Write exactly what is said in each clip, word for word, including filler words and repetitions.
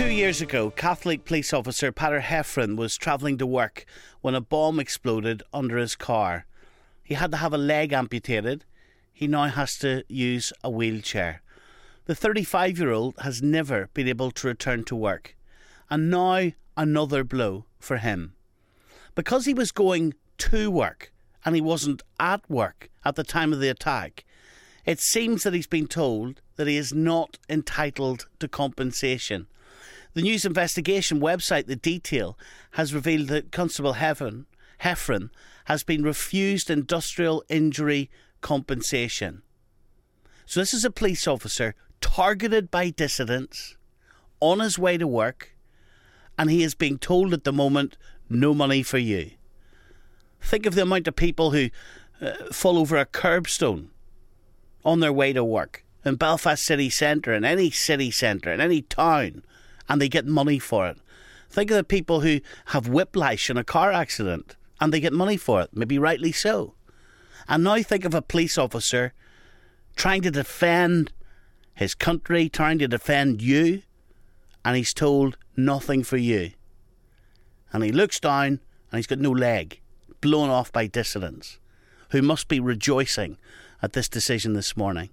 Two years ago, Catholic police officer Peadar Heffron was travelling to work when a bomb exploded under his car. He had to have a leg amputated. He now has to use a wheelchair. The thirty-five-year-old has never been able to return to work. And now another blow for him. Because he was going to work and he wasn't at work at the time of the attack, it seems that he's been told that he is not entitled to compensation. The news investigation website, The Detail, has revealed that Constable Heffron, Heffron has been refused industrial injury compensation. So this is a police officer targeted by dissidents on his way to work, and he is being told at the moment, no money for you. Think of the amount of people who uh, fall over a curbstone on their way to work in Belfast city centre, in any city centre, in any town, and they get money for it. Think of the people who have whiplash in a car accident and they get money for it, maybe rightly so. And now think of a police officer trying to defend his country, trying to defend you, and he's told nothing for you. And he looks down and he's got no leg, blown off by dissidents who must be rejoicing at this decision this morning.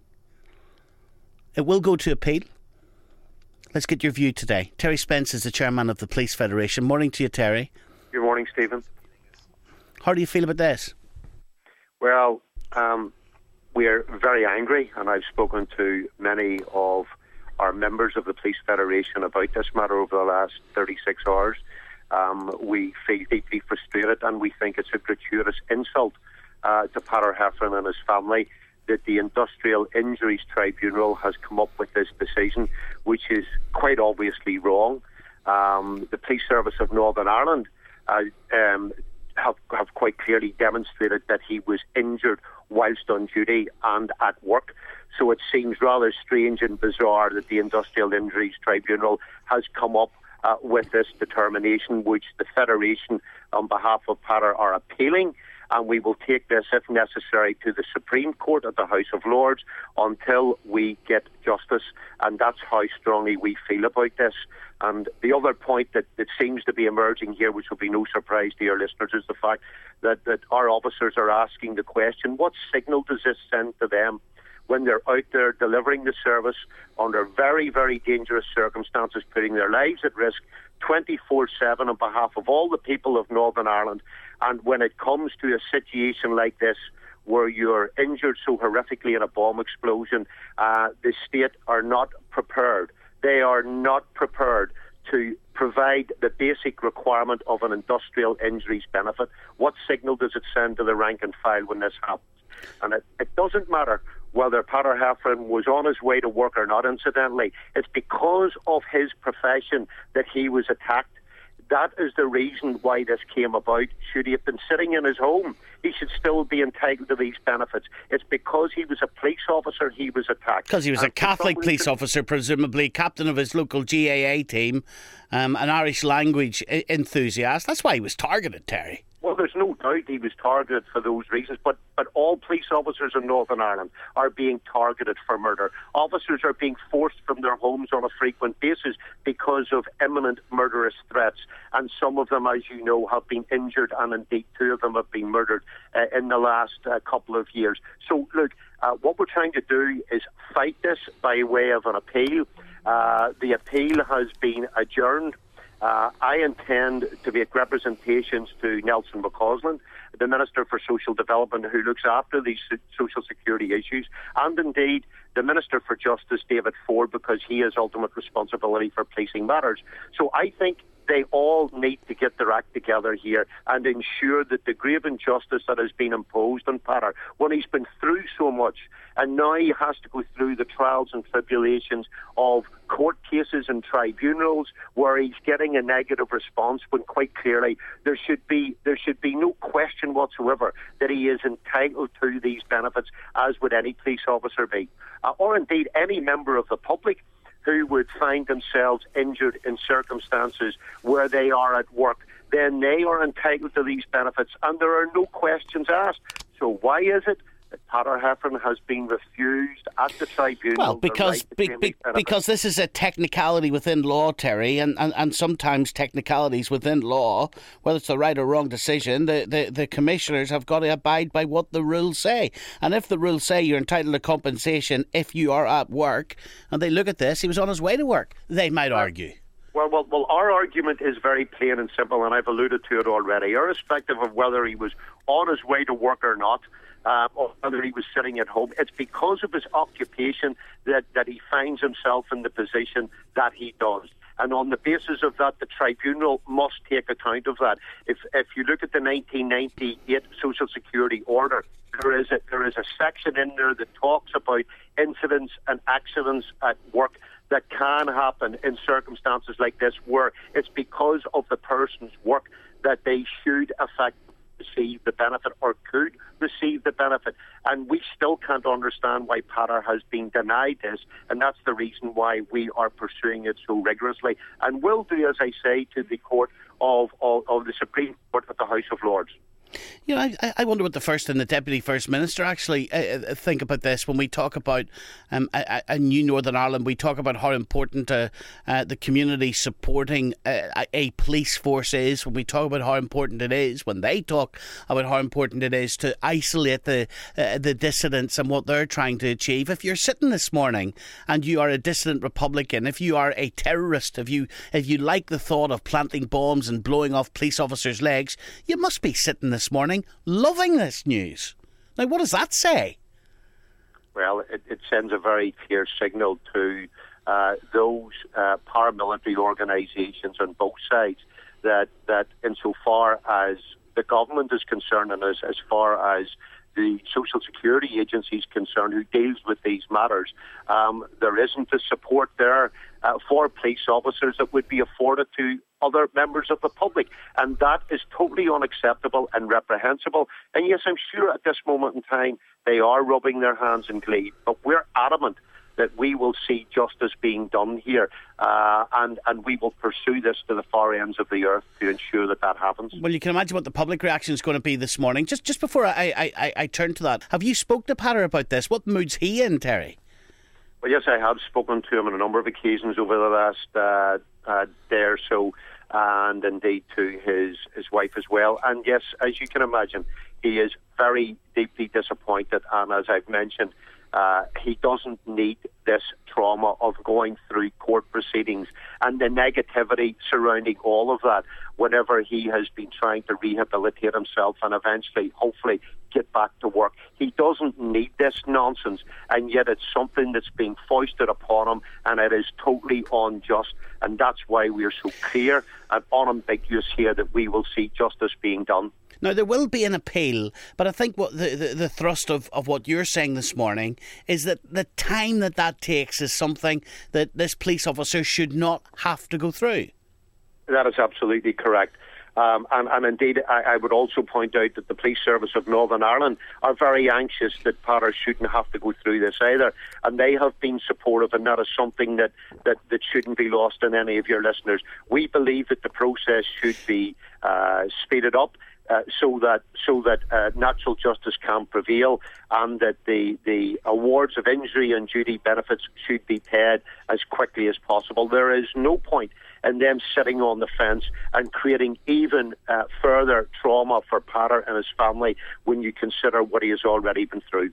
It will go to appeal. Let's get your view today. Terry Spence is the chairman of the Police Federation. Morning to you, Terry. Good morning, Stephen. How do you feel about this? Well, um, we're very angry, and I've spoken to many of our members of the Police Federation about this matter over the last thirty-six hours. Um, we feel deeply frustrated, and we think it's a gratuitous insult uh, to Peadar Heffron and his family that the Industrial Injuries Tribunal has come up with this decision, which is quite obviously wrong. Um, the Police Service of Northern Ireland uh, um, have, have quite clearly demonstrated that he was injured whilst on duty and at work. So it seems rather strange and bizarre that the Industrial Injuries Tribunal has come up uh, with this determination, which the Federation, on behalf of Peadar, are appealing. And we will take this, if necessary, to the Supreme Court at the House of Lords until we get justice. And that's how strongly we feel about this. And the other point that, that seems to be emerging here, which will be no surprise to your listeners, is the fact that, that our officers are asking the question, what signal does this send to them when they're out there delivering the service under very, very dangerous circumstances, putting their lives at risk twenty-four seven on behalf of all the people of Northern Ireland? And when it comes to a situation like this, where you're injured so horrifically in a bomb explosion, uh, the state are not prepared. They are not prepared to provide the basic requirement of an industrial injuries benefit. What signal does it send to the rank and file when this happens? And it, it doesn't matter whether Peadar Heffron was on his way to work or not, incidentally. It's because of his profession that he was attacked. That is the reason why this came about. Should he have been sitting in his home, he should still be entitled to these benefits. It's because he was a police officer he was attacked. Because he was and a Catholic police reason, officer, presumably captain of his local G A A team, um, an Irish language enthusiast. That's why he was targeted, Terry. Well, there's no doubt he was targeted for those reasons, but, but all police officers in Northern Ireland are being targeted for murder. Officers are being forced from their homes on a frequent basis because of imminent murderous threats, and some of them, as you know, have been injured, and indeed two of them have been murdered uh, in the last uh, couple of years. So, look, uh, what we're trying to do is fight this by way of an appeal. Uh, the appeal has been adjourned. Uh, I intend to make representations to Nelson McCausland, the Minister for Social Development, who looks after these social security issues, and indeed the Minister for Justice, David Ford, because he has ultimate responsibility for policing matters. So I think they all need to get their act together here and ensure that the grave injustice that has been imposed on Peadar, when he's been through so much, and now he has to go through the trials and tribulations of court cases and tribunals where he's getting a negative response, when quite clearly there should be there should be no question whatsoever that he is entitled to these benefits, as would any police officer be, uh, or indeed any member of the public who would find themselves injured in circumstances where they are at work. Then they are entitled to these benefits, and there are no questions asked. So why is it that Pater Heffron has been refused at the tribunal. Well, because the right be, be, because this is a technicality within law, Terry, and, and, and sometimes technicalities within law, whether it's the right or wrong decision, the, the, the commissioners have got to abide by what the rules say. And if the rules say you're entitled to compensation if you are at work, and they look at this, he was on his way to work, they might well, argue. Well, well, well, our argument is very plain and simple, and I've alluded to it already. Irrespective of whether he was on his way to work or not, Uh, or whether he was sitting at home, it's because of his occupation that, that he finds himself in the position that he does. And on the basis of that, the tribunal must take account of that. If if you look at the nineteen ninety-eight Social Security order, there is a, there is a section in there that talks about incidents and accidents at work that can happen in circumstances like this, where it's because of the person's work that they should affect receive the benefit or could receive the benefit. And we still can't understand why Pater has been denied this, and that's the reason why we are pursuing it so rigorously, and will do, as I say, to the court of, of, of the Supreme Court at the House of Lords. You know, I, I wonder what the First and the Deputy First Minister actually uh, think about this when we talk about um, a, a new Northern Ireland. We talk about how important uh, uh, the community supporting uh, a police force is. When we talk about how important it is, when they talk about how important it is to isolate the uh, the dissidents and what they're trying to achieve. If you're sitting this morning and you are a dissident Republican, if you are a terrorist, if you if you like the thought of planting bombs and blowing off police officers' legs, you must be sitting this morning loving this news. Now, what does that say? Well, it, it sends a very clear signal to uh, those uh, paramilitary organisations on both sides that, that insofar as the government is concerned and as, as far as the Social Security Agency is concerned, who deals with these matters, um, there isn't the support there uh, for police officers that would be afforded to other members of the public. And that is totally unacceptable and reprehensible. And yes, I'm sure at this moment in time they are rubbing their hands in glee, but we're adamant that we will see justice being done here, uh, and, and we will pursue this to the far ends of the earth to ensure that that happens. Well, you can imagine what the public reaction is going to be this morning. Just just before I, I, I, I turn to that, have you spoke to Pater about this? What mood's he in, Terry? Well, yes, I have spoken to him on a number of occasions over the last uh, uh, day or so, and indeed to his, his wife as well. And yes, as you can imagine, he is very deeply disappointed, and as I've mentioned, Uh, he doesn't need this trauma of going through court proceedings and the negativity surrounding all of that whenever he has been trying to rehabilitate himself and eventually, hopefully, get back to work. He doesn't need this nonsense, and yet it's something that's being foisted upon him, and it is totally unjust. And that's why we are so clear and unambiguous here that we will see justice being done. Now, there will be an appeal, but I think what the, the, the thrust of, of what you're saying this morning is that the time that that takes is something that this police officer should not have to go through. That is absolutely correct. Um, and, and indeed, I, I would also point out that the Police Service of Northern Ireland are very anxious that Pater shouldn't have to go through this either. And they have been supportive, and that is something that, that, that shouldn't be lost on any of your listeners. We believe that the process should be uh, speeded up. Uh, so that so that uh, natural justice can prevail, and that the, the awards of injury and duty benefits should be paid as quickly as possible. There is no point in them sitting on the fence and creating even uh, further trauma for Pater and his family when you consider what he has already been through.